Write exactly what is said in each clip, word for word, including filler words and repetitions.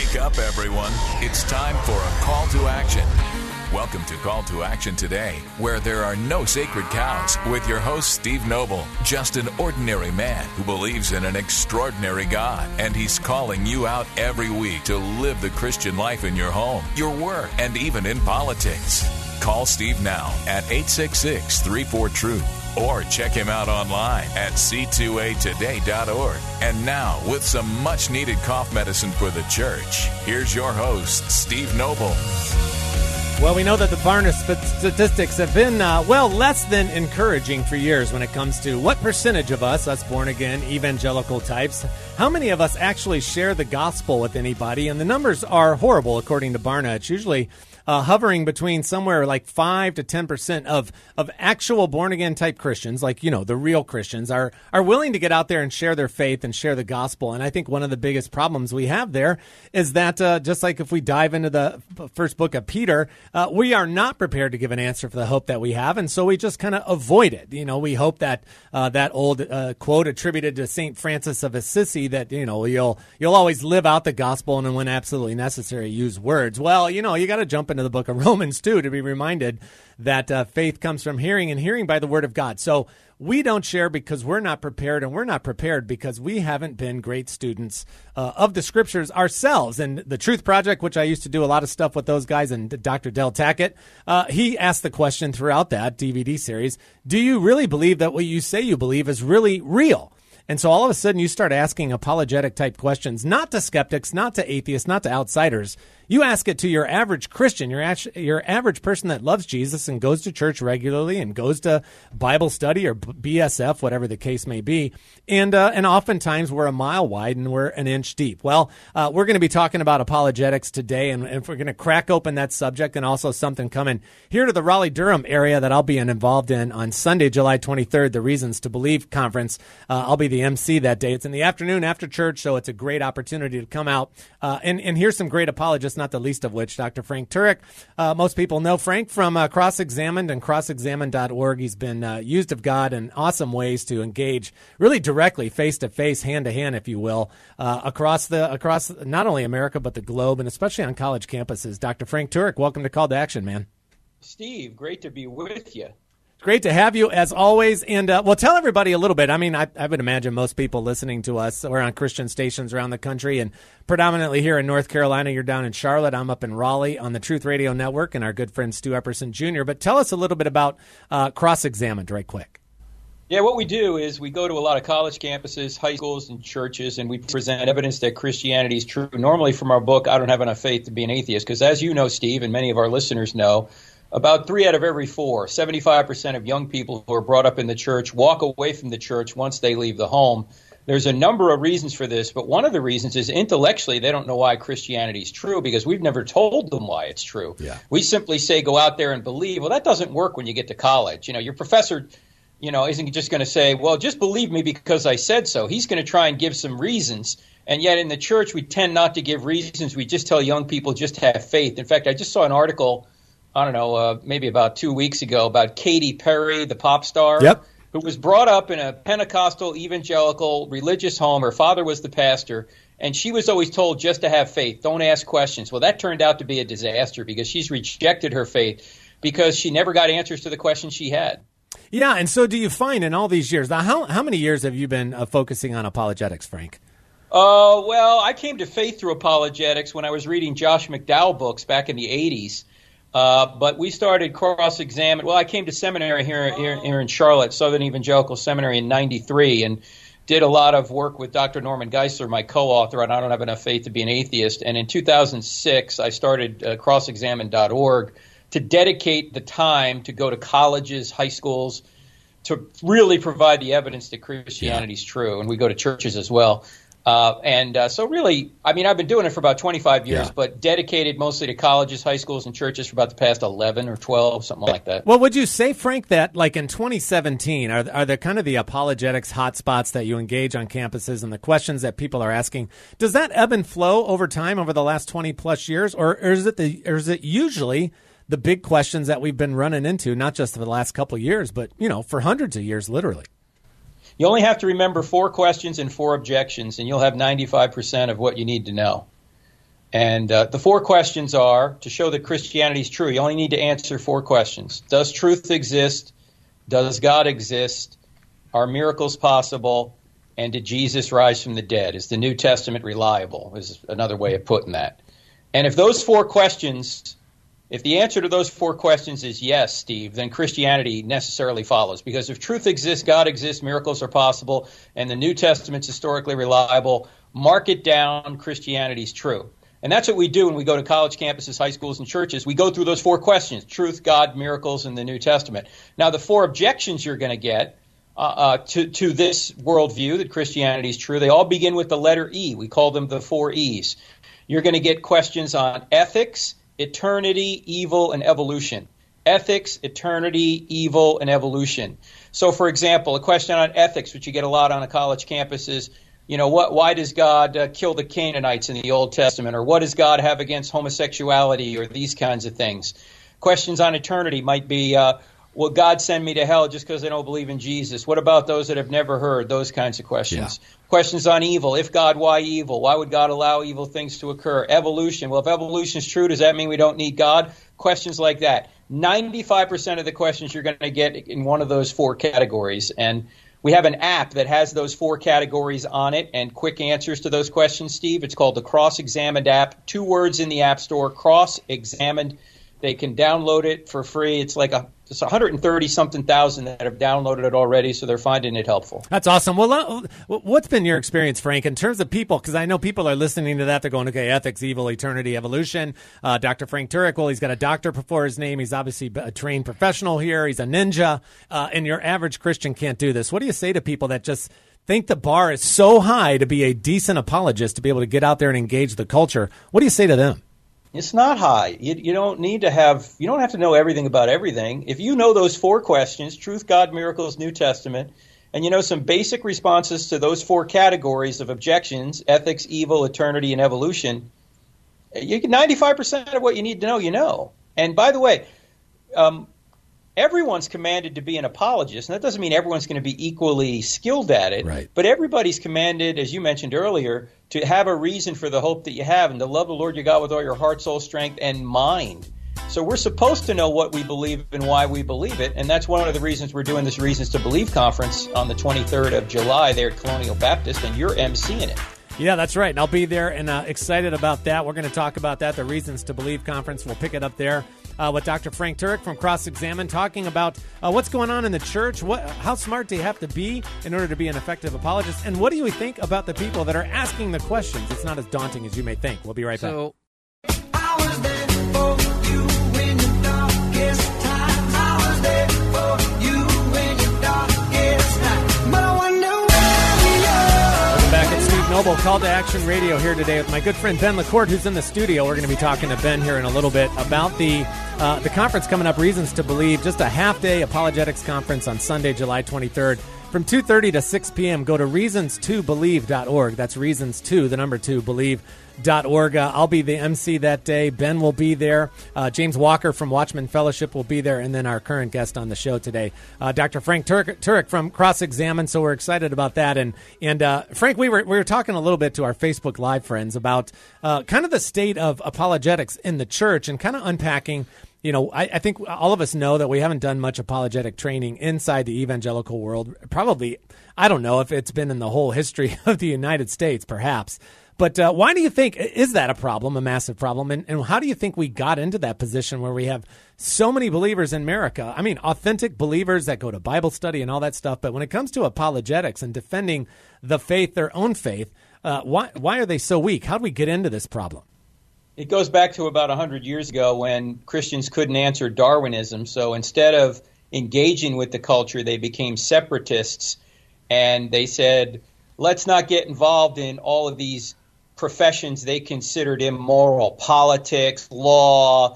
Wake up, everyone. It's time for a call to action. Welcome to Call to Action Today, where there are no sacred cows, with your host, Steve Noble, just an ordinary man who believes in an extraordinary God, and he's calling you out every week to live the Christian life in your home, your work, and even in politics. Call Steve now at eight six six, three four, truth, or check him out online at c two a today dot org. And now, with some much-needed cough medicine for the church, here's your host, Steve Noble. Well, we know that the Barna statistics have been, uh, well, less than encouraging for years when it comes to what percentage of us, us born-again evangelical types, how many of us actually share the gospel with anybody. And the numbers are horrible, according to Barna. It's usually uh, hovering between somewhere like five to ten percent of, of actual born-again type Christians, like, you know, the real Christians, are, are willing to get out there and share their faith and share the gospel. And I think one of the biggest problems we have there is that uh, just like if we dive into the first book of Peter, Uh, we are not prepared to give an answer for the hope that we have, and so we just kind of avoid it. You know, we hope that uh, that old uh, quote attributed to Saint Francis of Assisi that, you know, you'll you'll always live out the gospel and when absolutely necessary, use words. Well, you know, you got to jump into the book of Romans, too, to be reminded that uh, faith comes from hearing and hearing by the word of God. So we don't share because we're not prepared, and we're not prepared because we haven't been great students uh, of the scriptures ourselves. And the Truth Project, which I used to do a lot of stuff with those guys, and Doctor Del Tackett, uh, he asked the question throughout that D V D series, do you really believe that what you say you believe is really real? And so all of a sudden you start asking apologetic type questions, not to skeptics, not to atheists, not to outsiders. You ask it to your average Christian, your your average person that loves Jesus and goes to church regularly and goes to Bible study or B S F, whatever the case may be. And uh, and oftentimes we're a mile wide and we're an inch deep. Well, uh, we're going to be talking about apologetics today, and, and we're going to crack open that subject, and also something coming here to the Raleigh-Durham area that I'll be involved in on Sunday, July twenty-third, the Reasons to Believe conference. Uh, I'll be the M C that day. It's in the afternoon after church, so it's a great opportunity to come out uh, and, and hear some great apologists, not the least of which Doctor Frank Turek. Uh, most people know Frank from uh, Cross-Examined and cross examined dot org. He's been uh, used of God in awesome ways to engage really directly, face-to-face, hand-to-hand, if you will, uh, across the across not only America but the globe, and especially on college campuses. Doctor Frank Turek, welcome to Call to Action, man. Steve, great to be with you. Great to have you, as always. And, uh, well, tell everybody a little bit. I mean, I, I would imagine most people listening to us are on Christian stations around the country, and predominantly here in North Carolina. You're down in Charlotte. I'm up in Raleigh on the Truth Radio Network, and our good friend Stu Epperson Junior But tell us a little bit about uh, Cross-Examined right quick. Yeah, what we do is we go to a lot of college campuses, high schools, and churches, and we present evidence that Christianity is true. Normally from our book, I Don't Have Enough Faith to Be an Atheist, because as you know, Steve, and many of our listeners know, about three out of every four, seventy-five percent of young people who are brought up in the church walk away from the church once they leave the home. There's a number of reasons for this, but one of the reasons is intellectually they don't know why Christianity is true because we've never told them why it's true. Yeah. We simply say go out there and believe. Well, that doesn't work when you get to college. You know, your professor, you know, isn't just going to say, well, just believe me because I said so. He's going to try and give some reasons. And yet in the church, we tend not to give reasons. We just tell young people just have faith. In fact, I just saw an article I don't know, uh, maybe about two weeks ago about Katy Perry, the pop star, yep. who was brought up in a Pentecostal, evangelical, religious home. Her father was the pastor, and she was always told just to have faith, don't ask questions. Well, that turned out to be a disaster because she's rejected her faith because she never got answers to the questions she had. Yeah, and so do you find in all these years, now how, how many years have you been uh, focusing on apologetics, Frank? Uh, well, I came to faith through apologetics when I was reading Josh McDowell books back in the eighties. Uh, but we started Cross-Examined. Well, I came to seminary here, here, here in Charlotte, Southern Evangelical Seminary in ninety-three, and did a lot of work with Doctor Norman Geisler, my co-author on I Don't Have Enough Faith to Be an Atheist. And in two thousand six, I started uh, cross examined dot org to dedicate the time to go to colleges, high schools, to really provide the evidence that Christianity is true. And we go to churches as well. Uh, and uh, so really, I mean, I've been doing it for about twenty-five years, yeah. but dedicated mostly to colleges, high schools, and churches for about the past eleven or twelve, something like that. Well, would you say, Frank, that like in twenty seventeen, are, are there kind of the apologetics hotspots that you engage on campuses and the questions that people are asking, does that ebb and flow over time over the last twenty plus years, or, or is it the, or is it usually the big questions that we've been running into, not just for the last couple of years, but, you know, for hundreds of years, literally? You only have to remember four questions and four objections, and you'll have ninety-five percent of what you need to know. And uh, the four questions are, to show that Christianity is true, you only need to answer four questions. Does truth exist? Does God exist? Are miracles possible? And did Jesus rise from the dead? Is the New Testament reliable? Is another way of putting that. And if those four questions, if the answer to those four questions is yes, Steve, then Christianity necessarily follows. Because if truth exists, God exists, miracles are possible, and the New Testament's historically reliable, mark it down, Christianity's true. And that's what we do when we go to college campuses, high schools, and churches. We go through those four questions: truth, God, miracles, and the New Testament. Now, the four objections you're going to get uh, uh, to, to this worldview that Christianity is true, they all begin with the letter E. We call them the four E's. You're going to get questions on ethics, eternity, evil, and evolution. Ethics, eternity, evil, and evolution. So, for example, a question on ethics, which you get a lot on a college campus, is, you know, what? Why does God uh, kill the Canaanites in the Old Testament? Or what does God have against homosexuality, or these kinds of things? Questions on eternity might be, uh, will God send me to hell just because I don't believe in Jesus? What about those that have never heard? Those kinds of questions. Yeah. Questions on evil. If God, why evil? Why would God allow evil things to occur? Evolution. Well, if evolution is true, does that mean we don't need God? Questions like that. ninety-five percent of the questions you're going to get in one of those four categories. And we have an app that has those four categories on it and quick answers to those questions, Steve. It's called the Cross-Examined app. Two words in the App Store, Cross-Examined. They can download it for free. It's like a it's one hundred thirty something thousand that have downloaded it already, so they're finding it helpful. That's awesome. Well, uh, what's been your experience, Frank, in terms of people? Because I know people are listening to that. They're going, okay, ethics, evil, eternity, evolution. Uh, Doctor Frank Turek, well, he's got a doctor before his name. He's obviously a trained professional here. He's a ninja, uh, and your average Christian can't do this. What do you say to people that just think the bar is so high to be a decent apologist, to be able to get out there and engage the culture? What do you say to them? It's not high. You, you don't need to have, you don't have to know everything about everything. If you know those four questions, truth, God, miracles, New Testament, and you know some basic responses to those four categories of objections, ethics, evil, eternity, and evolution, you can, ninety-five percent of what you need to know, you know. And by the way, um, everyone's commanded to be an apologist, and that doesn't mean everyone's going to be equally skilled at it. Right. But everybody's commanded, as you mentioned earlier, to have a reason for the hope that you have and to love the Lord your God with all your heart, soul, strength, and mind. So we're supposed to know what we believe and why we believe it, and that's one of the reasons we're doing this Reasons to Believe conference on the twenty-third of July there at Colonial Baptist, and you're emceeing it. Yeah, that's right. And I'll be there and uh, excited about that. We're going to talk about that, the Reasons to Believe conference. We'll pick it up there uh, with Doctor Frank Turek from Cross-Examined, talking about uh, what's going on in the church, what, how smart do you have to be in order to be an effective apologist, and what do you think about the people that are asking the questions? It's not as daunting as you may think. We'll be right so, back. I was there for you in your darkest times. I was there for you in your darkest night. But I wonder where we are. Welcome back. It's Steve Noble, Call to Action Radio here today with my good friend Ben LaCourte, who's in the studio. We're going to be talking to Ben here in a little bit about the uh, the conference coming up, Reasons to Believe, just a half-day apologetics conference on Sunday, July twenty-third. From two thirty to six p.m., go to reasons to believe dot org. That's reasons to, the number two, believe dot org. Uh, I'll be the M C that day. Ben will be there. Uh, James Walker from Watchman Fellowship will be there. And then our current guest on the show today, uh, Doctor Frank Turek, Turek from Cross-Examined. So we're excited about that. And, and uh, Frank, we were, we were talking a little bit to our Facebook Live friends about uh, kind of the state of apologetics in the church and kind of unpacking. You know, I, I think all of us know that we haven't done much apologetic training inside the evangelical world. Probably, I don't know if it's been in the whole history of the United States, perhaps. But uh, why do you think, is that a problem, a massive problem? And, and how do you think we got into that position where we have so many believers in America? I mean, authentic believers that go to Bible study and all that stuff. But when it comes to apologetics and defending the faith, their own faith, uh, why why are they so weak? How do we get into this problem? It goes back to about one hundred years ago when Christians couldn't answer Darwinism. So instead of engaging with the culture, they became separatists. And they said, let's not get involved in all of these professions they considered immoral. Politics, law,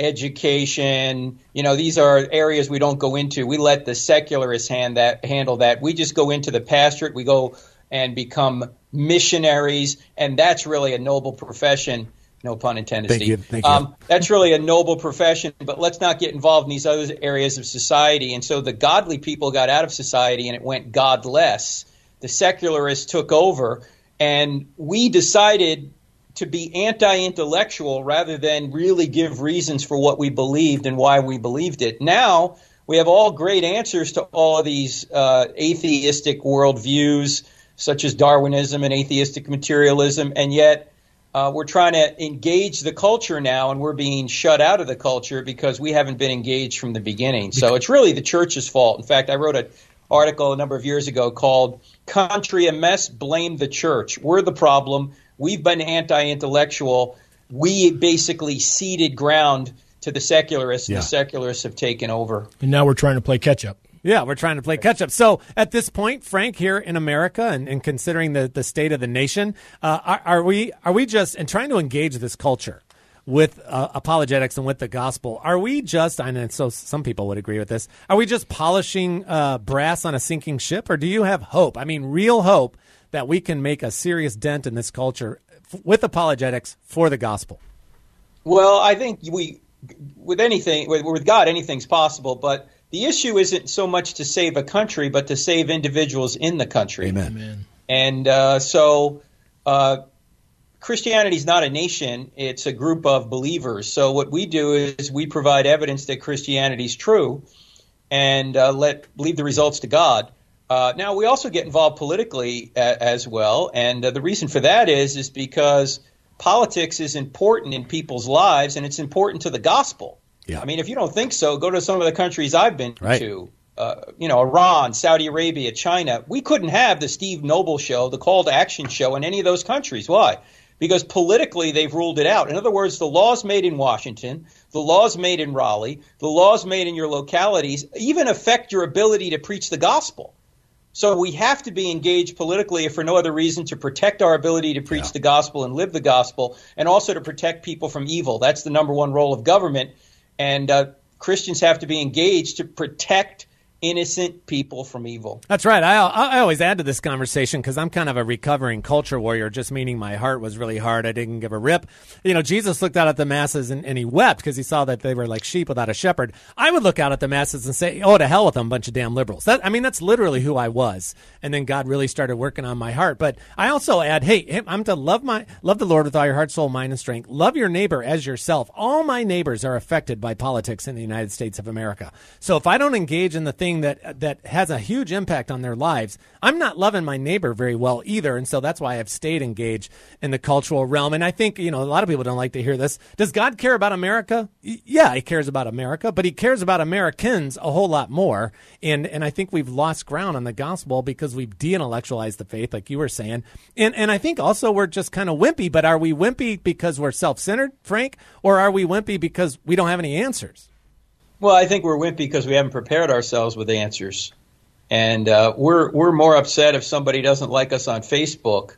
education. You know, these are areas we don't go into. We let the secularists hand that, handle that. We just go into the pastorate. We go and become missionaries. And that's really a noble profession. No pun intended, Thank Steve. you. Thank you. Um, that's really a noble profession, but let's not get involved in these other areas of society. And so the godly people got out of society and it went godless. The secularists took over, and we decided to be anti-intellectual rather than really give reasons for what we believed and why we believed it. Now we have all great answers to all of these uh, atheistic worldviews, such as Darwinism and atheistic materialism, and yet uh, we're trying to engage the culture now, and we're being shut out of the culture because we haven't been engaged from the beginning. So it's really the church's fault. In fact, I wrote an article a number of years ago called "Country a Mess, Blame the Church." We're the problem. We've been anti-intellectual. We basically ceded ground to the secularists, and Yeah. the secularists have taken over. And now we're trying to play catch up. Yeah, we're trying to play catch up. So at this point, Frank, here in America, and, and considering the, the state of the nation, uh, are, are we are we just and trying to engage this culture with uh, apologetics and with the gospel? Are we just? And so some people would agree with this. Are we just polishing uh, brass on a sinking ship, or do you have hope? I mean, real hope that we can make a serious dent in this culture f- with apologetics for the gospel? Well, I think we, with anything, with, with God, anything's possible. But the issue isn't so much to save a country, but to save individuals in the country. Amen. Amen. And uh, so uh, Christianity is not a nation. It's a group of believers. So what we do is we provide evidence that Christianity is true and uh, let leave the results to God. Uh, now, we also get involved politically a, as well. And uh, the reason for that is, is because politics is important in people's lives, and it's important to the gospel. Yeah. I mean, if you don't think so, go to some of the countries I've been Right. to. Uh, you know, Iran, Saudi Arabia, China. We couldn't have the Steve Noble show, the Call to Action show in any of those countries. Why? Because politically they've ruled it out. In other words, the laws made in Washington, the laws made in Raleigh, the laws made in your localities even affect your ability to preach the gospel. So we have to be engaged politically, if for no other reason, to protect our ability to preach Yeah. the gospel and live the gospel, and also to protect people from evil. That's the number one role of government. And uh, Christians have to be engaged to protect innocent people from evil. That's right. I, I always add to this conversation because I'm kind of a recovering culture warrior, just meaning my heart was really hard. I didn't give a rip. You know, Jesus looked out at the masses and, and he wept because he saw that they were like sheep without a shepherd. I would look out at the masses and say, oh, to hell with them, bunch of damn liberals. That, I mean, that's literally who I was. And then God really started working on my heart. But I also add, hey, I'm to love my love the Lord with all your heart, soul, mind, and strength. Love your neighbor as yourself. All my neighbors are affected by politics in the United States of America. So if I don't engage in the thing that that has a huge impact on their lives, I'm not loving my neighbor very well either. And so that's why I've stayed engaged in the cultural realm. And I think, you know, a lot of people don't like to hear this. Does God care about America? Y- Yeah, he cares about America, but he cares about Americans a whole lot more. And and I think we've lost ground on the gospel because we've de-intellectualized the faith, like you were saying. And and I think also we're just kind of wimpy, but are we wimpy because we're self-centered, Frank? Or are we wimpy because we don't have any answers? Well, I think we're wimpy because we haven't prepared ourselves with answers. And uh, we're we're more upset if somebody doesn't like us on Facebook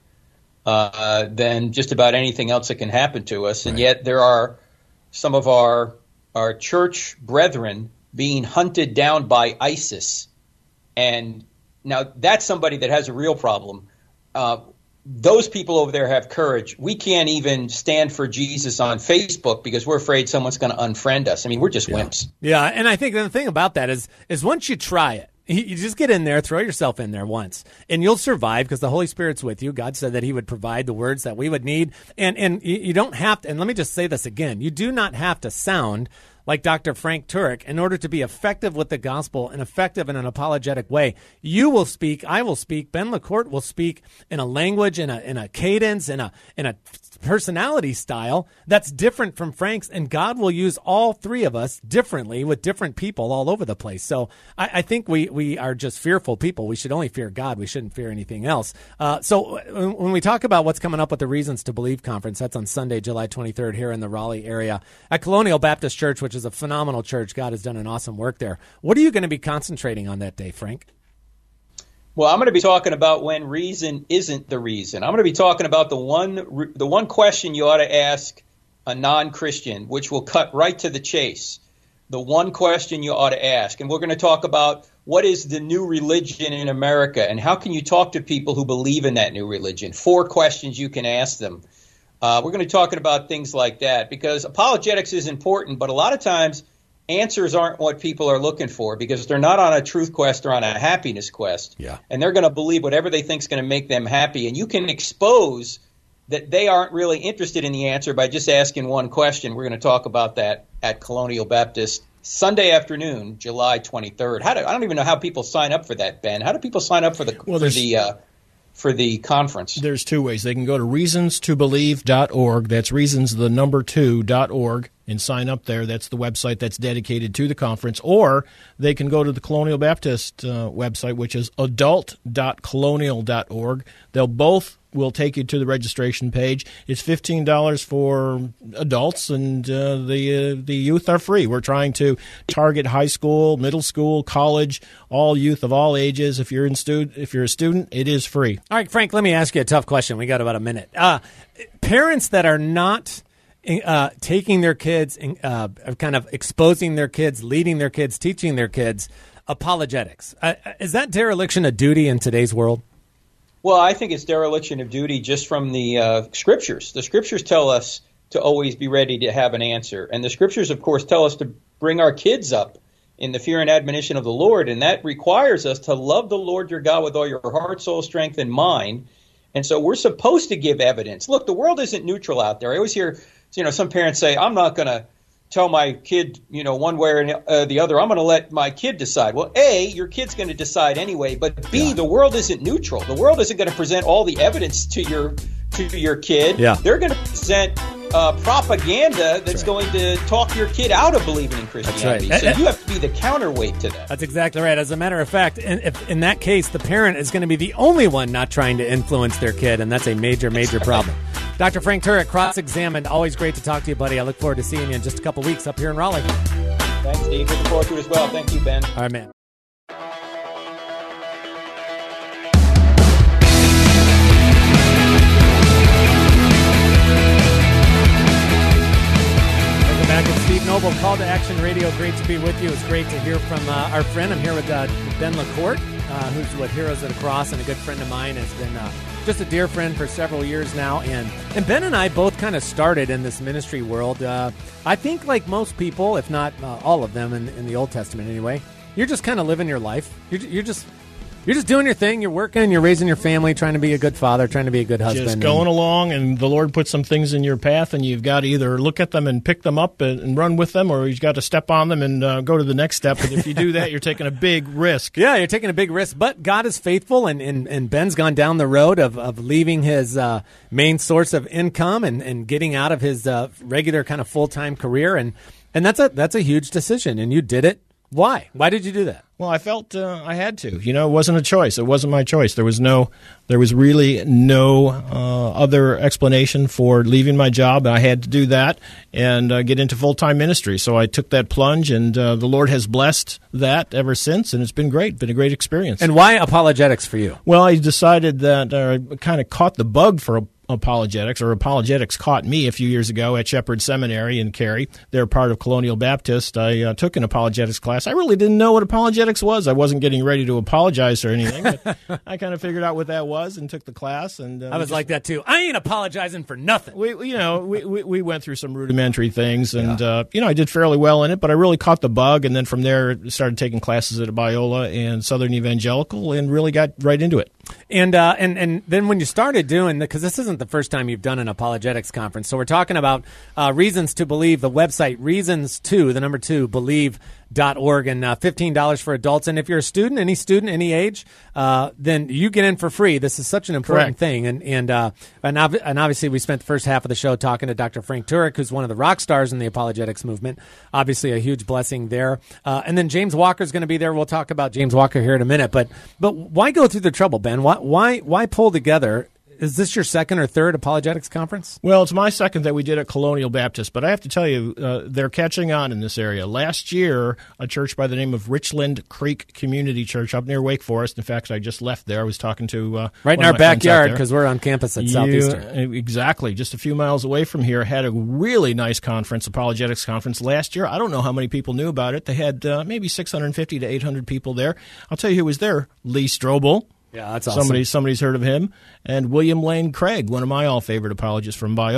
uh, than just about anything else that can happen to us. And Right. yet there are some of our our church brethren being hunted down by ISIS. And now that's somebody that has a real problem. Uh, those people over there have courage. We can't even stand for Jesus on Facebook because we're afraid someone's going to unfriend us. I mean, we're just wimps. Yeah, and I think the thing about that is is once you try it, you you just get in there, throw yourself in there once, and you'll survive because the Holy Spirit's with you. God said that he would provide the words that we would need. And and you you don't have to, and let me just say this again, you do not have to sound like Doctor Frank Turek in order to be effective with the gospel and effective in an apologetic way. You will speak, I will speak, Ben LaCourte will speak in a language, in a in a cadence, in a in a personality style that's different from Frank's, and God will use all three of us differently with different people all over the place. So I, I think we, we are just fearful people. We should only fear God. We shouldn't fear anything else. Uh, so when, when we talk about what's coming up with the Reasons to Believe conference, that's on Sunday, July twenty-third here in the Raleigh area at Colonial Baptist Church, which is a phenomenal church. God has done an awesome work there. What are you going to be concentrating on that day, Frank? Well, I'm going to be talking about when reason isn't the reason. I'm going to be talking about the one the one question you ought to ask a non-Christian, which will cut right to the chase. The one question you ought to ask. And we're going to talk about what is the new religion in America and how can you talk to people who believe in that new religion. Four questions you can ask them. Uh, we're going to be talking about things like that because apologetics is important, but a lot of times answers aren't what people are looking for because they're not on a truth quest or on a happiness quest. Yeah. And they're going to believe whatever they think is going to make them happy. And you can expose that they aren't really interested in the answer by just asking one question. We're going to talk about that at Colonial Baptist Sunday afternoon, July twenty-third. How do, I don't even know how people sign up for that, Ben. How do people sign up for the well, for the uh, for the conference? There's two ways. They can go to reasons to believe dot org. That's reasons the number two dot org and sign up there. That's the website that's dedicated to the conference. Or they can go to the Colonial Baptist uh, website, which is adult dot colonial dot org. They'll both will take you to the registration page. It's fifteen dollars for adults, and uh, the uh, the youth are free. We're trying to target high school, middle school, college, all youth of all ages. If you're in stu- if you're a student, it is free. All right, Frank, let me ask you a tough question. We got about a minute. Uh, parents that are not uh, taking their kids, uh, kind of exposing their kids, leading their kids, teaching their kids apologetics. Uh, is that dereliction of duty in today's world? Well, I think it's dereliction of duty just from the uh, Scriptures. The Scriptures tell us to always be ready to have an answer. And the Scriptures, of course, tell us to bring our kids up in the fear and admonition of the Lord. And that requires us to love the Lord your God with all your heart, soul, strength, and mind. And so we're supposed to give evidence. Look, the world isn't neutral out there. I always hear, you know, some parents say, I'm not going to tell my kid, you know, one way or uh, the other. I'm going to let my kid decide. Well, A, your kid's going to decide anyway, but B, yeah. the world isn't neutral. The world isn't going to present all the evidence to your to your kid. Yeah. They're going to present uh, propaganda that's, that's right. going to talk your kid out of believing in Christianity. That's right. So you have to be the counterweight to that. That's exactly right. As a matter of fact, in, if, in that case, the parent is going to be the only one not trying to influence their kid, and that's a major, major right. problem. Doctor Frank Turek, Cross-Examined. Always great to talk to you, buddy. I look forward to seeing you in just a couple weeks up here in Raleigh. Thanks, Steve. Looking forward to it as well. Thank you, Ben. All right, man. Welcome back. It's Steve Noble, Call to Action Radio. Great to be with you. It's great to hear from uh, our friend. I'm here with uh, Ben LaCourte, uh, who's with Heroes of the Cross, and a good friend of mine. Has been uh, just a dear friend for several years now. And, and Ben and I both kind of started in this ministry world. Uh, I think like most people, if not uh, all of them in, in the Old Testament anyway, you're just kind of living your life. You're, you're just... You're just doing your thing. You're working. You're raising your family, trying to be a good father, trying to be a good husband. Just going and, along, and the Lord puts some things in your path, and you've got to either look at them and pick them up and, and run with them, or you've got to step on them and uh, go to the next step. And if you do that, you're taking a big risk. Yeah, you're taking a big risk. But God is faithful, and, and, and Ben's gone down the road of, of leaving his uh, main source of income and, and getting out of his uh, regular kind of full-time career. And, and that's a that's a huge decision, and you did it. Why? Why did you do that? Well, I felt uh, I had to. You know, it wasn't a choice. It wasn't my choice. There was no, there was really no uh, other explanation for leaving my job. I had to do that and uh, get into full-time ministry. So I took that plunge, and uh, the Lord has blessed that ever since, and it's been great. Been a great experience. And why apologetics for you? Well, I decided that uh, I kind of caught the bug for a apologetics, or apologetics caught me a few years ago at Shepherd Seminary in Cary. They're part of Colonial Baptist. I uh, took an apologetics class. I really didn't know what apologetics was. I wasn't getting ready to apologize or anything, but I kind of figured out what that was and took the class. And uh, I was just like that too. I ain't apologizing for nothing. We, we you know, we, we we went through some rudimentary things, and yeah. uh, you know, I did fairly well in it. But I really caught the bug, and then from there, started taking classes at Biola and Southern Evangelical, and really got right into it. And uh, and and then when you started doing, because this isn't the first time you've done an apologetics conference, so we're talking about uh, Reasons to Believe, the website, reasons to, the number two, believe dot org, and uh, fifteen dollars for adults. And if you're a student, any student, any age, uh, then you get in for free. This is such an important Correct. thing. And and uh, and, ob- and obviously we spent the first half of the show talking to Doctor Frank Turek, who's one of the rock stars in the apologetics movement. Obviously a huge blessing there. Uh, and then James Walker's going to be there. We'll talk about James Walker here in a minute. But but why go through the trouble, Ben? Why why why pull together? Is this your second or third apologetics conference? Well, it's my second that we did at Colonial Baptist, but I have to tell you, uh, they're catching on in this area. Last year, a church by the name of Richland Creek Community Church up near Wake Forest. In fact, I just left there. I was talking to uh, right in our backyard, because we're on campus at you, Southeastern. Exactly, just a few miles away from here. Had a really nice conference, apologetics conference last year. I don't know how many people knew about it. They had uh, maybe six hundred fifty to eight hundred people there. I'll tell you who was there: Lee Strobel. Yeah, that's awesome. Somebody, somebody's heard of him. And William Lane Craig, one of my all-favorite apologists from Biola.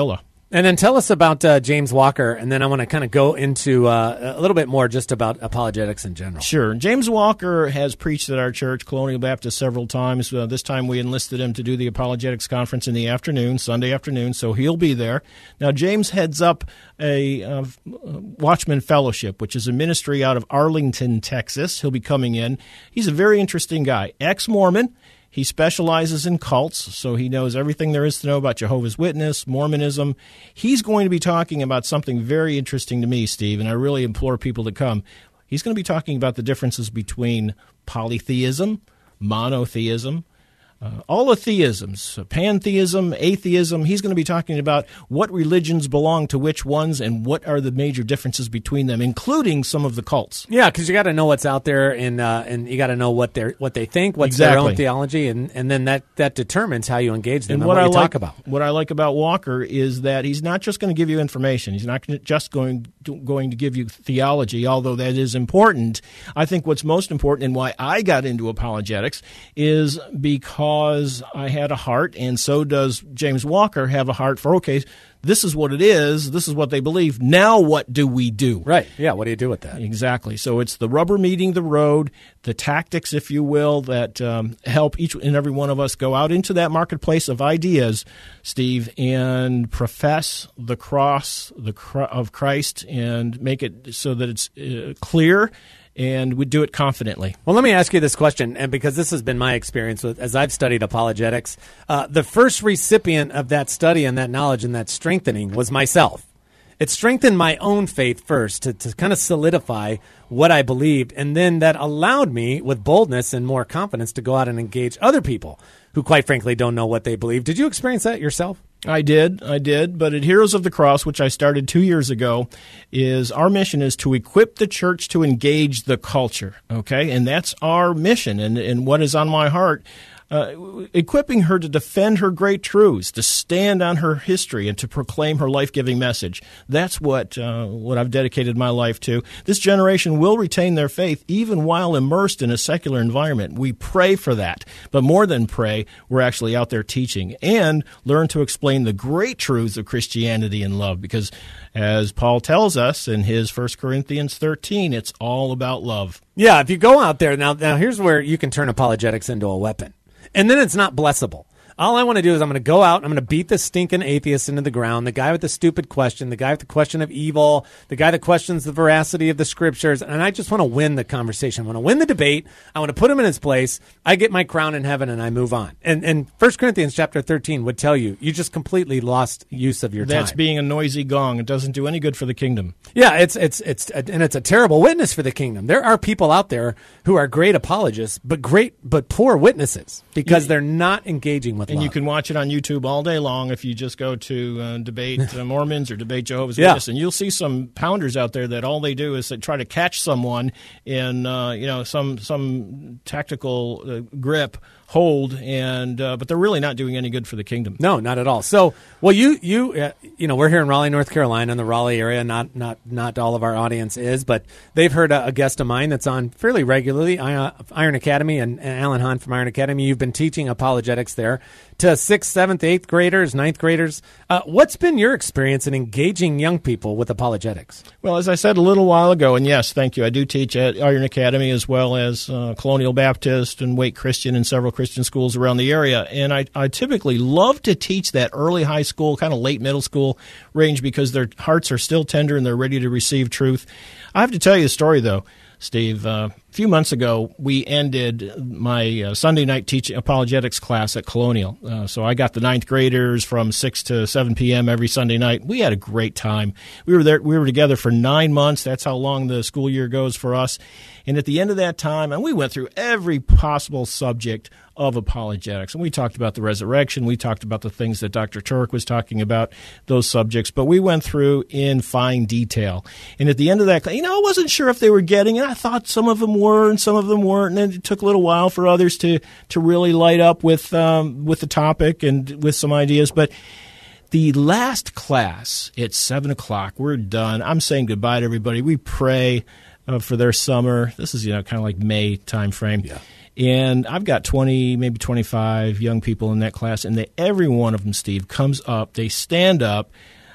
And then tell us about uh, James Walker, and then I want to kind of go into uh, a little bit more just about apologetics in general. Sure. James Walker has preached at our church, Colonial Baptist, several times. Uh, this time we enlisted him to do the apologetics conference in the afternoon, Sunday afternoon, so he'll be there. Now, James heads up a uh, Watchman Fellowship, which is a ministry out of Arlington, Texas. He'll be coming in. He's a very interesting guy, ex-Mormon. He specializes in cults, so he knows everything there is to know about Jehovah's Witness, Mormonism. He's going to be talking about something very interesting to me, Steve, and I really implore people to come. He's going to be talking about the differences between polytheism, monotheism, Uh, all the theisms, pantheism, atheism. He's going to be talking about what religions belong to which ones and what are the major differences between them, including some of the cults. Yeah, because you got to know what's out there, and uh, and you got to know what they what they think, what's exactly. their own theology, and, and then that, that determines how you engage them and, and what, what I you like, talk about. What I like about Walker is that he's not just going to give you information. He's not just going to, going to give you theology, although that is important. I think what's most important and why I got into apologetics is because Because I had a heart, and so does James Walker have a heart for, okay, this is what it is, this is what they believe, now what do we do? Right, yeah, what do you do with that? Exactly. So it's the rubber meeting the road, the tactics, if you will, that um, help each and every one of us go out into that marketplace of ideas, Steve, and profess the cross the cr- of Christ and make it so that it's uh, clear, and we do it confidently. Well, let me ask you this question, and because this has been my experience with, as I've studied apologetics, uh, the first recipient of that study and that knowledge and that strengthening was myself. It strengthened my own faith first to, to kind of solidify what I believed, and then that allowed me with boldness and more confidence to go out and engage other people who, quite frankly, don't know what they believe. Did you experience that yourself? I did, I did. But at Heroes of the Cross, which I started two years ago, is our mission is to equip the church to engage the culture, okay? And that's our mission and, and what is on my heart. Uh, equipping her to defend her great truths, to stand on her history, and to proclaim her life-giving message. That's what uh, what I've dedicated my life to. This generation will retain their faith even while immersed in a secular environment. We pray for that. But more than pray, we're actually out there teaching and learn to explain the great truths of Christianity and love, because as Paul tells us in his First Corinthians thirteen, it's all about love. Yeah, if you go out there, now, now here's where you can turn apologetics into a weapon. And then it's not blessable. All I want to do is I'm going to go out and I'm going to beat the stinking atheist into the ground, the guy with the stupid question, the guy with the question of evil, the guy that questions the veracity of the scriptures, and I just want to win the conversation. I want to win the debate. I want to put him in his place. I get my crown in heaven and I move on. And and First Corinthians chapter thirteen would tell you, you just completely lost use of your time. That's being a noisy gong. It doesn't do any good for the kingdom. Yeah, it's it's it's and it's a terrible witness for the kingdom. There are people out there who are great apologists, but great but poor witnesses because they're not engaging with And love. you can watch it on YouTube all day long if you just go to uh, Debate uh, Mormons or Debate Jehovah's Yeah. Witness, and you'll see some pounders out there that all they do is they try to catch someone in uh, you know some some tactical uh, grip hold, and uh, but they're really not doing any good for the kingdom. No, not at all. So, well, you you uh, you know, we're here in Raleigh, North Carolina, in the Raleigh area. Not not not all of our audience is, but they've heard a, a guest of mine that's on fairly regularly, uh, Iron Academy, and, and Alan Hahn from Iron Academy. You've been teaching apologetics there to sixth, seventh, eighth graders, ninth graders. Uh, what's been your experience in engaging young people with apologetics? Well, as I said a little while ago, and yes, thank you, I do teach at Iron Academy as well as uh, Colonial Baptist and Wake Christian and several Christian schools around the area. And I, I typically love to teach that early high school, kind of late middle school range because their hearts are still tender and they're ready to receive truth. I have to tell you a story, though, Steve. Uh, a few months ago, we ended my uh, Sunday night teaching apologetics class at Colonial. Uh, so I got the ninth graders from six to seven p.m. every Sunday night. We had a great time. We were there. We were together for nine months. That's how long the school year goes for us. And at the end of that time, and we went through every possible subject of apologetics. And we talked about the resurrection. We talked about the things that Doctor Turk was talking about, those subjects. But we went through in fine detail. And at the end of that, you know, I wasn't sure if they were getting it. I thought some of them were and some of them weren't. And it took a little while for others to, to really light up with, um, with the topic and with some ideas. But the last class at seven o'clock, we're done. I'm saying goodbye to everybody. We pray uh, for their summer. This is, you know, kind of like May time frame. Yeah. And I've got twenty, maybe twenty-five young people in that class, and they, every one of them, Steve, comes up. They stand up.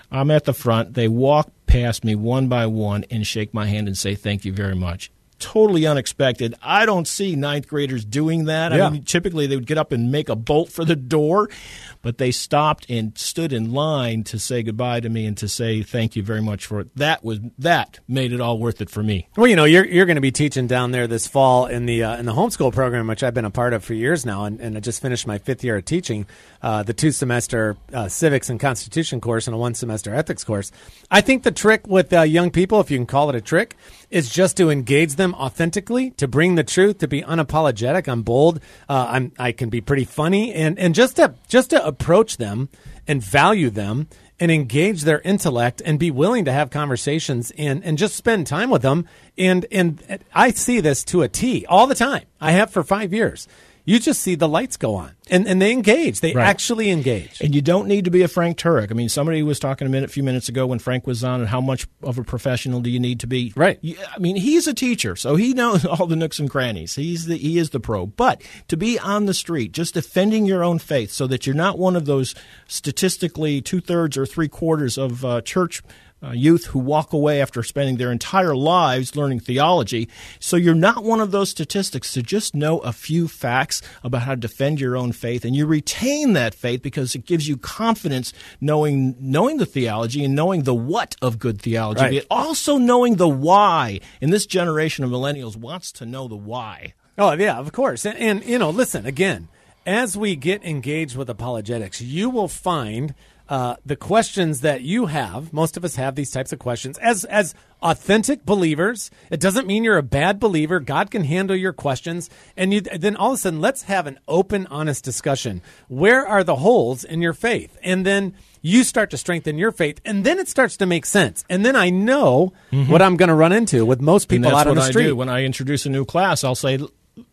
I'm at the front. They walk past me one by one and shake my hand and say, thank you very much. Totally unexpected. I don't see ninth graders doing that. Yeah. I mean, typically they would get up and make a bolt for the door, but they stopped and stood in line to say goodbye to me and to say thank you very much for it. That was that made it all worth it for me. Well, you know, you're you're going to be teaching down there this fall in the uh, in the homeschool program, which I've been a part of for years now, and, and I just finished my fifth year of teaching uh, the two semester uh, civics and constitution course and a one semester ethics course. I think the trick with uh, young people, if you can call it a trick, is just to engage them authentically, to bring the truth, to be unapologetic. I'm bold. Uh, I'm I can be pretty funny, and and just to just to approach them and value them and engage their intellect and be willing to have conversations and, and just spend time with them. And and I see this to a T all the time. I have for five years. You just see the lights go on, and, and they engage. They Right. actually engage. And you don't need to be a Frank Turek. I mean, somebody was talking a minute, few minutes ago when Frank was on, and how much of a professional do you need to be? Right. You- I mean, he's a teacher, so he knows all the nooks and crannies. He's the he is the pro. But to be on the street, just defending your own faith, so that you're not one of those statistically two thirds or three quarters of uh, church. Uh, youth who walk away after spending their entire lives learning theology. So you're not one of those statistics to just know a few facts about how to defend your own faith, and you retain that faith because it gives you confidence knowing knowing the theology and knowing the what of good theology, Right. but also knowing the why. And this generation of millennials wants to know the why. Oh, yeah, of course. And, and, you know, listen, again, as we get engaged with apologetics, you will find uh, the questions that you have. Most of us have these types of questions. As as authentic believers, it doesn't mean you're a bad believer. God can handle your questions. And you, then all of a sudden, let's have an open, honest discussion. Where are the holes in your faith? And then you start to strengthen your faith, and then it starts to make sense. And then I know mm-hmm. what I'm going to run into with most people and that's out on what the street. I do. When I introduce a new class, I'll say,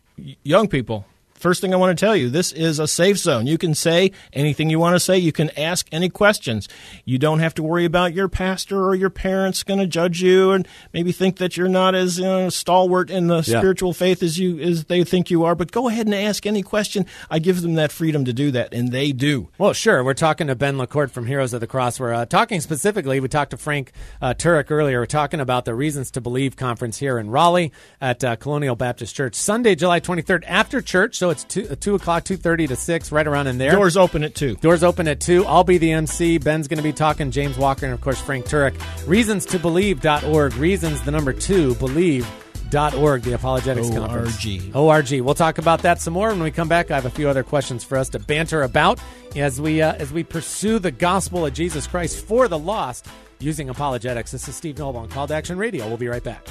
young people, first thing I want to tell you, this is a safe zone. You can say anything you want to say. You can ask any questions. You don't have to worry about your pastor or your parents going to judge you and maybe think that you're not as you know, stalwart in the Yeah. spiritual faith as you as they think you are. But go ahead and ask any question. I give them that freedom to do that, and they do. Well, sure. We're talking to Ben LaCourte from Heroes of the Cross. We're uh, talking specifically, we talked to Frank uh, Turek earlier. We're talking about the Reasons to Believe conference here in Raleigh at uh, Colonial Baptist Church. Sunday, July twenty-third, after church. So it's two, uh, two o'clock, two thirty to six, right around in there. Doors open at two. Doors open at two. I'll be the M C. Ben's going to be talking, James Walker, and, of course, Frank Turek. reasons to believe dot org. Reasons, the number two, believe dot org, the Apologetics O R G. Conference. O R G. We'll talk about that some more when we come back. I have a few other questions for us to banter about as we uh, as we pursue the gospel of Jesus Christ for the lost using apologetics. This is Steve Noble on Call to Action Radio. We'll be right back.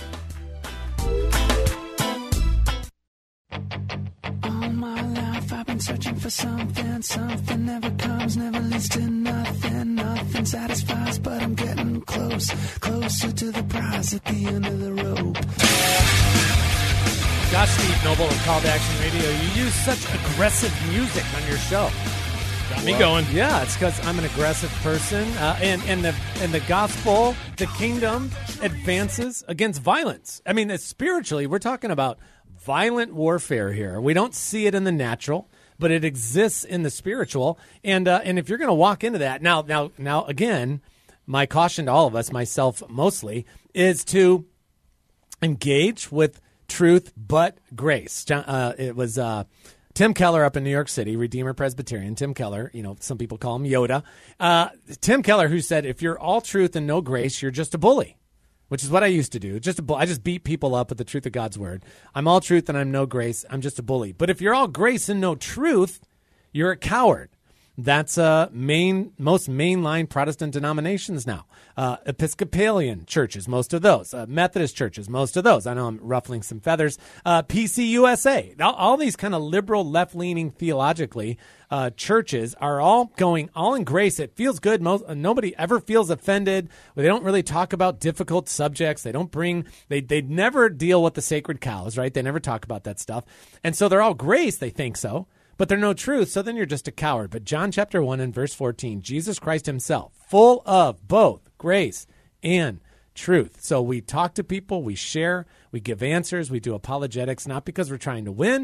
All my life I've been searching for something. Something never comes, never leads to nothing. Nothing satisfies, but I'm getting close. Closer to the prize at the end of the rope. Gosh, Steve Noble on Call to Action Radio. You use such aggressive music on your show. Got me going. Yeah, it's because I'm an aggressive person, uh, and and the and the gospel, the kingdom advances against violence. I mean, it's spiritually, we're talking about violent warfare here. We don't see it in the natural, but it exists in the spiritual. And uh, and if you're going to walk into that now, now, now again, my caution to all of us, myself mostly, is to engage with truth but grace. John, uh, it was. Uh, Tim Keller up in New York City, Redeemer Presbyterian. Tim Keller, you know, some people call him Yoda. Uh, Tim Keller, who said, if you're all truth and no grace, you're just a bully, which is what I used to do. Just a bu- I just beat people up with the truth of God's word. I'm all truth and I'm no grace. I'm just a bully. But if you're all grace and no truth, you're a coward. That's uh, main most mainline Protestant denominations now. Uh, Episcopalian churches, most of those. Uh, Methodist churches, most of those. I know I'm ruffling some feathers. Uh, P C U S A. All, all these kind of liberal, left-leaning theologically uh, churches are all going all in grace. It feels good. Most, uh, nobody ever feels offended. They don't really talk about difficult subjects. They don't bring. They they never deal with the sacred cows, right? They never talk about that stuff. And so they're all grace. They think so. But they're no truth, so then you're just a coward. But John chapter one and verse fourteen, Jesus Christ himself, full of both grace and truth. So we talk to people, we share, we give answers, we do apologetics, not because we're trying to win,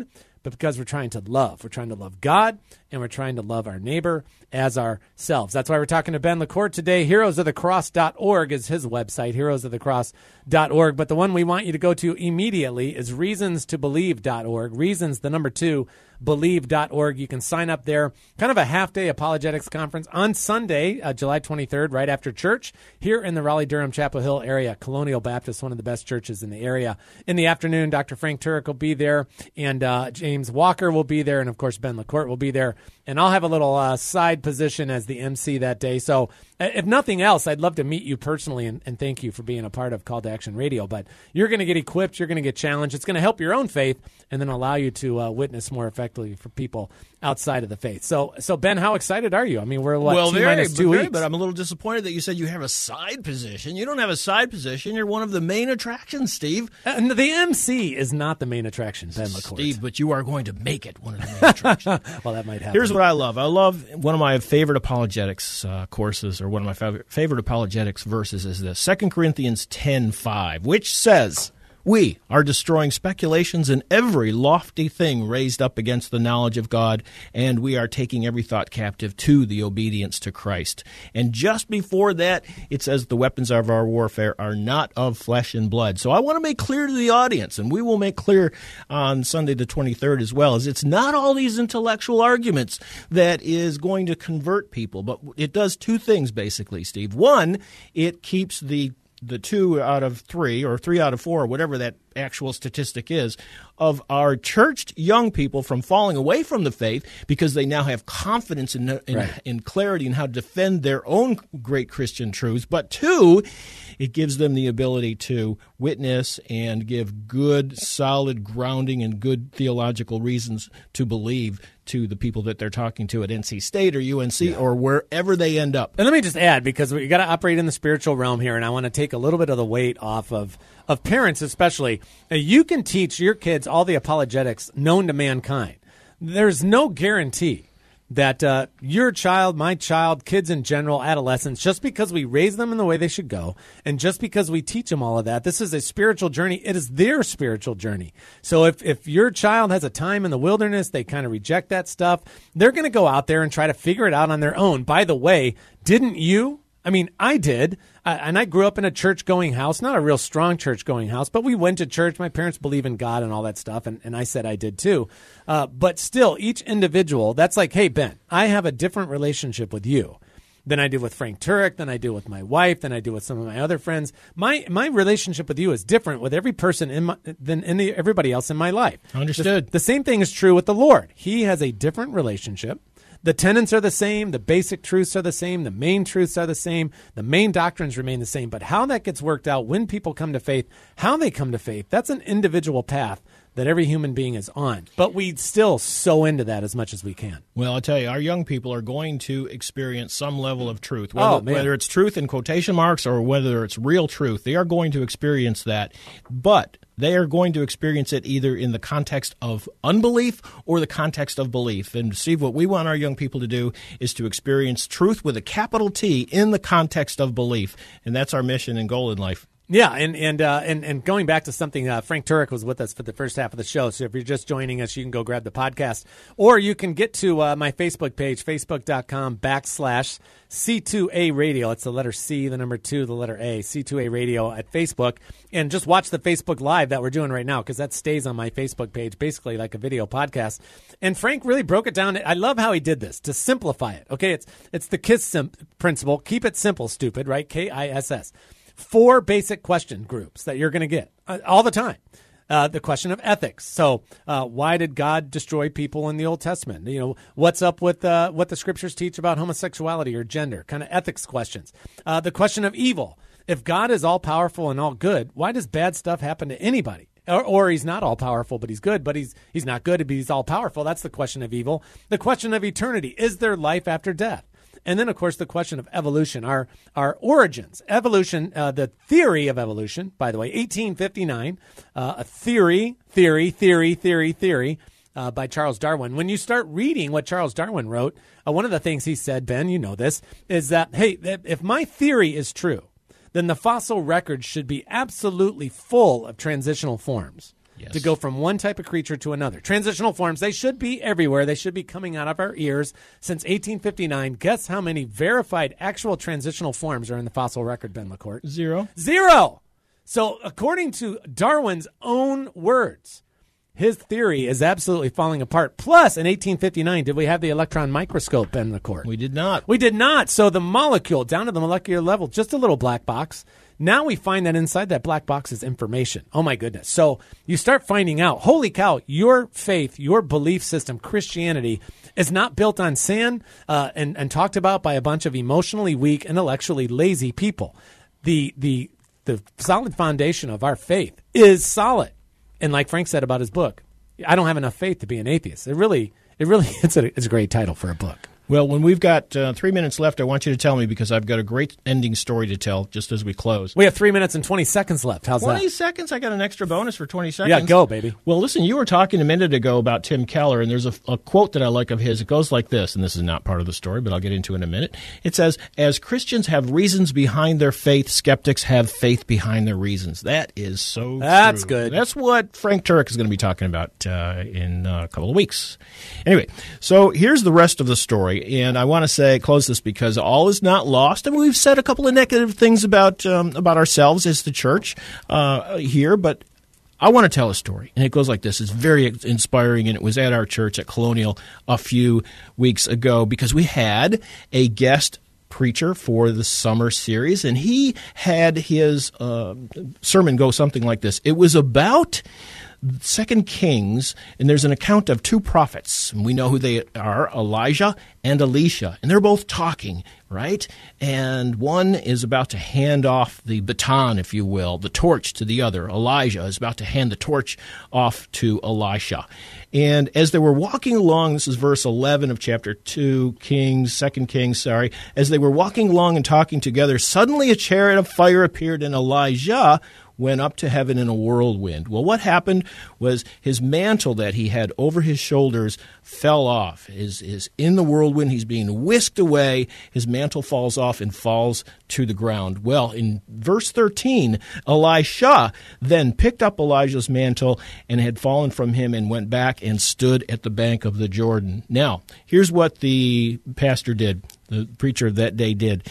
but because we're trying to love. We're trying to love God, and we're trying to love our neighbor as ourselves. That's why we're talking to Ben LaCourte today. heroes of the cross dot org is his website, heroes of the cross dot org. But the one we want you to go to immediately is reasons to believe dot org. Reasons, the number two, believe dot org. You can sign up there. Kind of a half-day apologetics conference on Sunday, uh, July twenty-third, right after church, here in the Raleigh-Durham Chapel Hill area. Colonial Baptist, one of the best churches in the area. In the afternoon, Doctor Frank Turek will be there, and uh, James Walker will be there, and of course Ben LaCourte will be there. And I'll have a little uh, side position as the M C that day. So if nothing else, I'd love to meet you personally and, and thank you for being a part of Call to Action Radio. But you're going to get equipped. You're going to get challenged. It's going to help your own faith and then allow you to uh, witness more effectively for people outside of the faith. So, so Ben, how excited are you? I mean, we're what, well, T very, minus two very, weeks. But I'm a little disappointed that you said you have a side position. You don't have a side position. You're one of the main attractions, Steve. And the M C is not the main attraction, Ben LaCourte. Steve, but you are going to make it one of the main attractions. Well, that might happen. Here's what I love. I love one of my favorite apologetics uh, courses, or one of my fav- favorite apologetics verses is this, Second Corinthians ten five, which says, "We are destroying speculations and every lofty thing raised up against the knowledge of God, and we are taking every thought captive to the obedience to Christ." And just before that, it says the weapons of our warfare are not of flesh and blood. So I want to make clear to the audience, and we will make clear on Sunday the twenty-third as well, is it's not all these intellectual arguments that is going to convert people, but it does two things basically, Steve. One, it keeps the the two out of three or three out of four or whatever that actual statistic is of our churched young people from falling away from the faith because they now have confidence in, in, right. in clarity in how to defend their own great Christian truths. But two, it gives them the ability to witness and give good, solid grounding and good theological reasons to believe to the people that they're talking to at N C State or U N C yeah. or wherever they end up. And let me just add, because we got to operate in the spiritual realm here, and I want to take a little bit of the weight off of, of parents especially. Now, you can teach your kids all the apologetics known to mankind. There's no guarantee that uh, your child, my child, kids in general, adolescents, just because we raise them in the way they should go, and just because we teach them all of that, this is a spiritual journey. It is their spiritual journey. So if, if your child has a time in the wilderness, they kind of reject that stuff, they're going to go out there and try to figure it out on their own. By the way, didn't you? I mean, I did, uh, and I grew up in a church-going house, not a real strong church-going house, but we went to church. My parents believe in God and all that stuff, and, and I said I did too. Uh, but still, each individual, that's like, hey, Ben, I have a different relationship with you than I do with Frank Turek, than I do with my wife, than I do with some of my other friends. My my relationship with you is different with every person in my, than any, everybody else in my life. Understood. The, the same thing is true with the Lord. He has a different relationship. The tenets are the same, the basic truths are the same, the main truths are the same, the main doctrines remain the same. But how that gets worked out when people come to faith, how they come to faith, that's an individual path that every human being is on. But we still sow into that as much as we can. Well, I'll tell you, our young people are going to experience some level of truth. Whether, oh, man. whether it's truth in quotation marks or whether it's real truth, they are going to experience that. But they are going to experience it either in the context of unbelief or the context of belief. And Steve, what we want our young people to do is to experience truth with a capital T in the context of belief. And that's our mission and goal in life. Yeah, and and uh, and and going back to something, uh, Frank Turek was with us for the first half of the show. So if you're just joining us, you can go grab the podcast, or you can get to uh, my Facebook page, facebook.com backslash C2A Radio. It's the letter C, the number two, the letter A, C two A Radio at Facebook, and just watch the Facebook Live that we're doing right now because that stays on my Facebook page, basically like a video podcast. And Frank really broke it down. I love how he did this to simplify it. Okay, it's it's the KISS sim- principle. Keep it simple, stupid, right? K I S S. Four basic question groups that you're going to get uh, all the time. Uh, the question of ethics. So uh, why did God destroy people in the Old Testament? You know, what's up with uh, what the scriptures teach about homosexuality or gender? Kind of ethics questions. Uh, the question of evil. If God is all powerful and all good, why does bad stuff happen to anybody? Or, or he's not all powerful, but he's good, but he's he's not good, but he's all powerful. That's the question of evil. The question of eternity. Is there life after death? And then, of course, the question of evolution, our our origins. Evolution, uh, the theory of evolution, by the way, eighteen fifty-nine, uh, a theory, theory, theory, theory, theory uh, by Charles Darwin. When you start reading what Charles Darwin wrote, uh, one of the things he said, Ben, you know this, is that, hey, if my theory is true, then the fossil record should be absolutely full of transitional forms. to go from one type of creature to another. Transitional forms, they should be everywhere. They should be coming out of our ears since eighteen fifty-nine. Guess how many verified actual transitional forms are in the fossil record, Ben LaCourte? Zero. Zero! So according to Darwin's own words, his theory is absolutely falling apart. Plus, in eighteen fifty-nine, did we have the electron microscope, Ben LaCourte? We did not. We did not. So the molecule, down to the molecular level, just a little black box. Now we find that inside that black box is information. Oh, my goodness. So you start finding out, holy cow, your faith, your belief system, Christianity, is not built on sand uh, and, and talked about by a bunch of emotionally weak, intellectually lazy people. The, the, the solid foundation of our faith is solid. And like Frank said about his book, I don't have enough faith to be an atheist. It really, it really, it's a, it's a great title for a book. Well, when we've got uh, three minutes left, I want you to tell me, because I've got a great ending story to tell just as we close. We have three minutes and twenty seconds left. How's twenty that? twenty seconds? I got an extra bonus for twenty seconds. Yeah, go, baby. Well, listen, you were talking a minute ago about Tim Keller, and there's a, a quote that I like of his. It goes like this, and this is not part of the story, but I'll get into it in a minute. It says, as Christians have reasons behind their faith, skeptics have faith behind their reasons. That is so That's true. good. That's what Frank Turek is going to be talking about uh, in uh, a couple of weeks. Anyway, so here's the rest of the story, and I want to say, close this because all is not lost. I mean, we've said a couple of negative things about um, about ourselves as the church uh, here, but I want to tell a story, and it goes like this. It's very inspiring, and it was at our church at Colonial a few weeks ago because we had a guest preacher for the summer series, and he had his uh, sermon go something like this. It was about Second Kings, and there's an account of two prophets. And we know who they are, Elijah and Elisha. And they're both talking, right? And one is about to hand off the baton, if you will, the torch to the other. Elijah is about to hand the torch off to Elisha. And as they were walking along, this is verse eleven of chapter two, Kings, Second Kings, sorry. As they were walking along and talking together, suddenly a chariot of fire appeared, and Elijah went up to heaven in a whirlwind. Well, what happened was his mantle that he had over his shoulders fell off. Is is in the whirlwind. He's being whisked away. His mantle falls off and falls to the ground. Well, in verse thirteen, Elisha then picked up Elijah's mantle and had fallen from him and went back and stood at the bank of the Jordan. Now, here's what the pastor did, the preacher of that day did.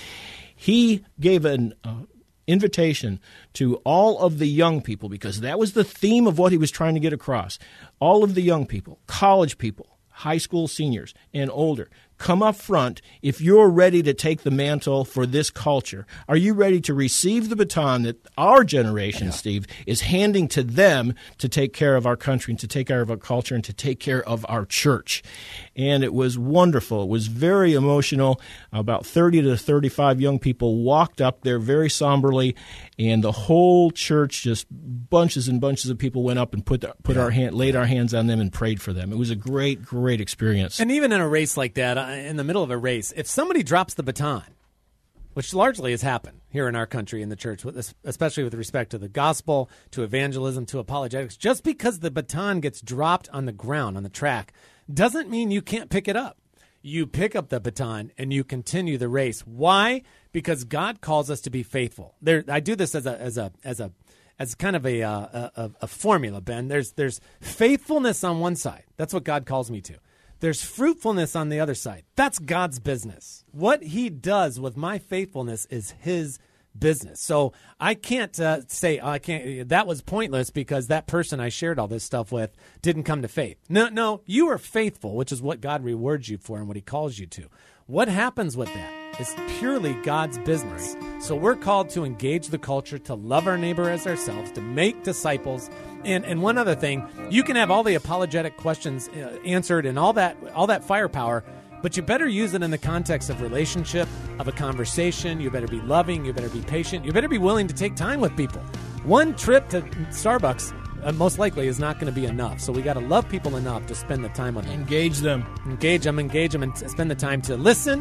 He gave an uh, invitation to all of the young people, because that was the theme of what he was trying to get across. All of the young people, college people, high school seniors, and older, come up front if you're ready to take the mantle for this culture. Are you ready to receive the baton that our generation, yeah. Steve, is handing to them to take care of our country and to take care of our culture and to take care of our church? And it was wonderful. It was very emotional. About thirty to thirty-five young people walked up there very somberly, and the whole church, just bunches and bunches of people, went up and put the, put yeah. our hand, laid our hands on them and prayed for them. It was a great, great experience. And even in a race like that, in the middle of a race, if somebody drops the baton, which largely has happened here in our country in the church, especially with respect to the gospel, to evangelism, to apologetics, just because the baton gets dropped on the ground, on the track, doesn't mean you can't pick it up. You pick up the baton and you continue the race. Why? Because God calls us to be faithful. There, I do this as a as a as a as kind of a uh, a, a formula, Ben. There's there's faithfulness on one side. That's what God calls me to. There's fruitfulness on the other side. That's God's business. What he does with my faithfulness is his business. So I can't uh, say oh, I can't. That was pointless because that person I shared all this stuff with didn't come to faith. No, no, you are faithful, which is what God rewards you for and what he calls you to. What happens with that is purely God's business. So we're called to engage the culture, to love our neighbor as ourselves, to make disciples. And and one other thing, you can have all the apologetic questions uh, answered and all that all that firepower, but you better use it in the context of relationship, of a conversation. You better be loving. You better be patient. You better be willing to take time with people. One trip to Starbucks uh, most likely is not going to be enough. So we got to love people enough to spend the time with them. Engage them. Engage them, engage them, and spend the time to listen,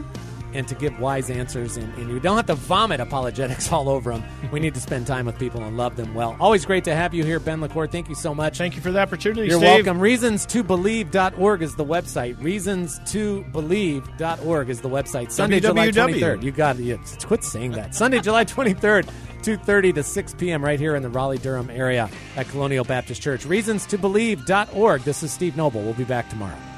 and to give wise answers. And, and you don't have to vomit apologetics all over them. We need to spend time with people and love them well. Always great to have you here, Ben LaCour. Thank you so much. Thank you for the opportunity, You're Steve. welcome. reasons to believe dot org is the website. reasons to believe dot org is the website. Sunday, W W W. July twenty-third. You got it. Yeah, quit saying that. Sunday, July twenty-third, two thirty to six p.m. right here in the Raleigh-Durham area at Colonial Baptist Church. reasons to believe dot org. This is Steve Noble. We'll be back tomorrow.